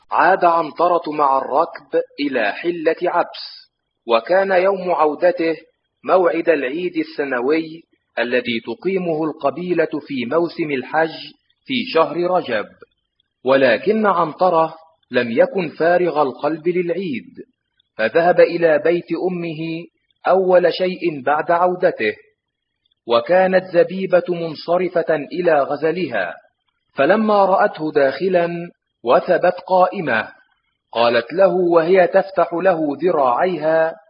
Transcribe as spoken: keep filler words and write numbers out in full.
عاد عنترة مع الركب إلى حلة عبس، وكان يوم عودته موعد العيد السنوي الذي تقيمه القبيلة في موسم الحج في شهر رجب. ولكن عنترة لم يكن فارغ القلب للعيد، فذهب إلى بيت أمه أول شيء بعد عودته، وكانت زبيبة منصرفة إلى غزلها، فلما رأته داخلا وثبت قائمة قالت له وهي تفتح له ذراعيها: